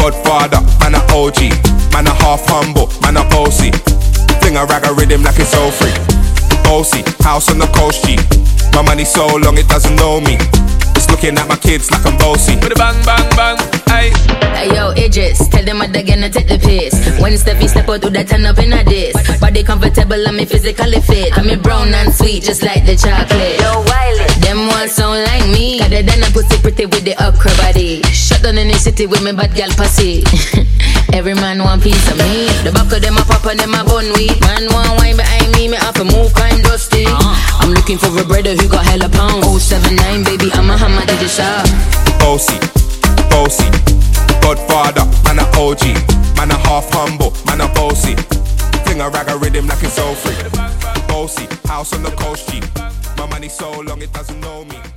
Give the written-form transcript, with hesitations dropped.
Godfather, man a OG, man a half humble, man a bossy. Fling a rag a rhythm like it's all free. Bossy, house on the coast G. My money so long it doesn't know me. It's looking at my kids like I'm bossy. With a bang bang bang, aye. Hey yo, Idris, tell them they're gonna take the piss. When Steffi step out, do that turn up in a diss. Body comfortable and me physically fit. I'm brown and sweet just like the chocolate. Yo, Wiley, them all sound like me. Cause they done a pussy pretty with the upper body. Shut down in the city with me bad gal pussy. Every man want piece of me. The back of them a pop and them a bun weed. Man want wine behind me have to move kind dusty. I'm looking for a brother who got hella pound. 079 baby, I'm a hammer to the shop. Bossy, bossy. Godfather, man a OG, man a half humble, man a bossy. Fling a rag a rhythm like it's all free. Bossy, house on the coast G. My money so long it doesn't know me.